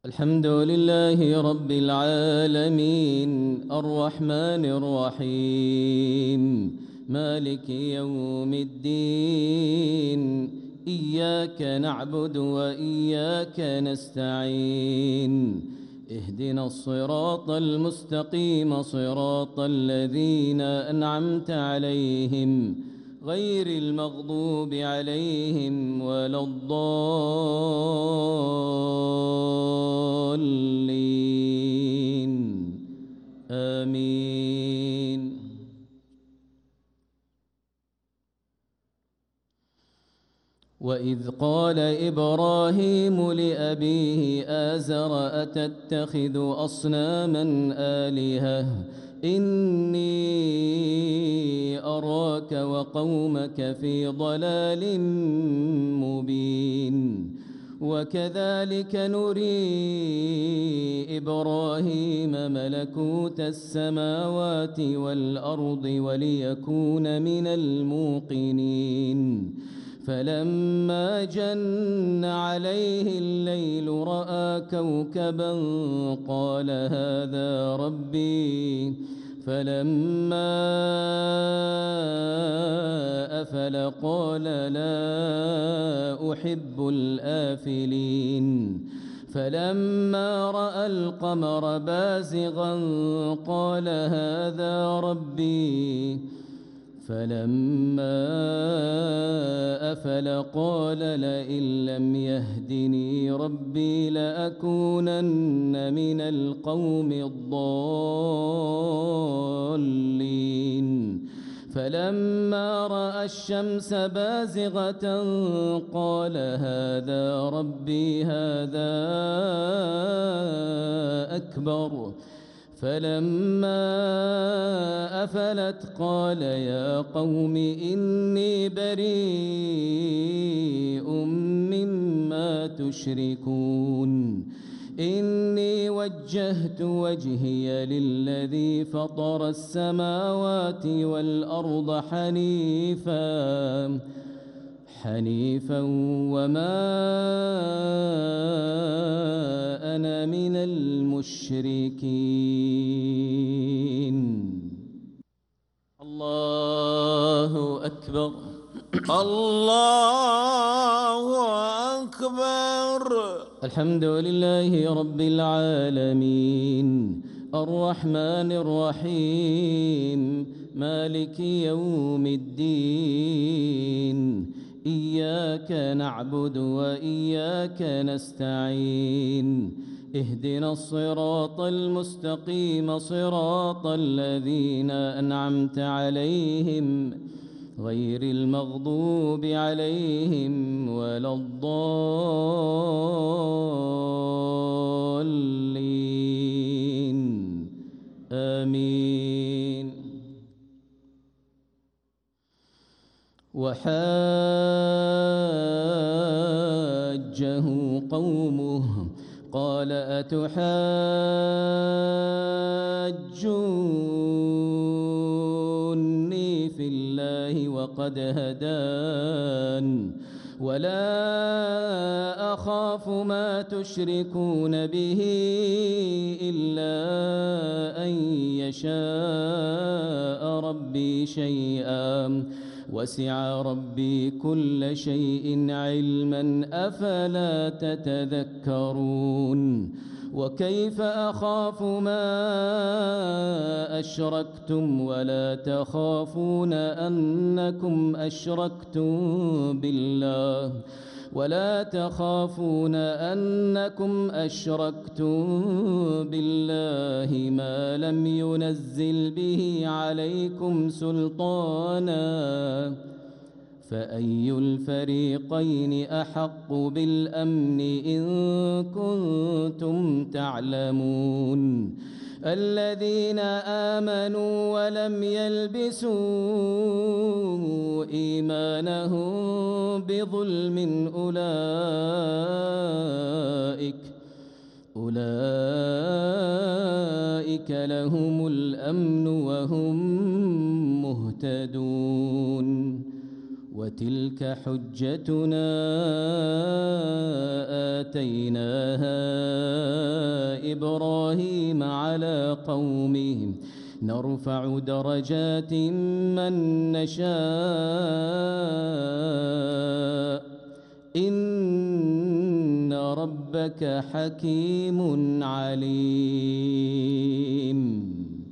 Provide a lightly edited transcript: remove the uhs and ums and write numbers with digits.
الحمد لله رب العالمين الرحمن الرحيم مالك يوم الدين إياك نعبد وإياك نستعين اهدنا الصراط المستقيم صراط الذين أنعمت عليهم غير المغضوب عليهم ولا الضالين آمين. وإذ قال إبراهيم لأبيه آزر أتتخذ أصناما آلهة إني أراك وقومك في ضلال مبين وكذلك نري إبراهيم ملكوت السماوات والأرض وليكون من الموقنين فلما جن عليه الليل رأى كوكبا قال هذا ربي فلما أفل قال لا أحب الآفلين فلما رأى القمر بازغا قال هذا ربي فلما أفل قال لئن لم يهدني ربي لأكونن من القوم الضالين فلما رأى الشمس بازغة قال هذا ربي هذا أكبر فلما أفلت قال يا قوم إني بريء مما تشركون إني وجهت وجهي للذي فطر السماوات والأرض حنيفا وما أنا من المشركين. الله أكبر. الله أكبر. الحمد لله رب العالمين الرحمن الرحيم مالك يوم الدين إياك نعبد وإياك نستعين اهدنا الصراط المستقيم صراط الذين أنعمت عليهم غير المغضوب عليهم ولا الضالين آمين. وحاجه قومه قال أتحاجوني في الله وقد هدان ولا أخاف ما تشركون به إلا أن يشاء ربي شيئا وسع ربي كل شيء علما أفلا تتذكرون وكيف أخاف ما أشركتم ولا تخافون أنكم أشركتم بالله ما لم ينزل به عليكم سلطانا فأي الفريقين أحق بالأمن إن كنتم تعلمون الذين آمنوا ولم يلبسوا إيمانهم بظلم أولئك لهم الأمن وهم مهتدون وتلك حجتنا آتيناها إبراهيم على قومه نرفع درجات من نشاء إن ربك حكيم عليم.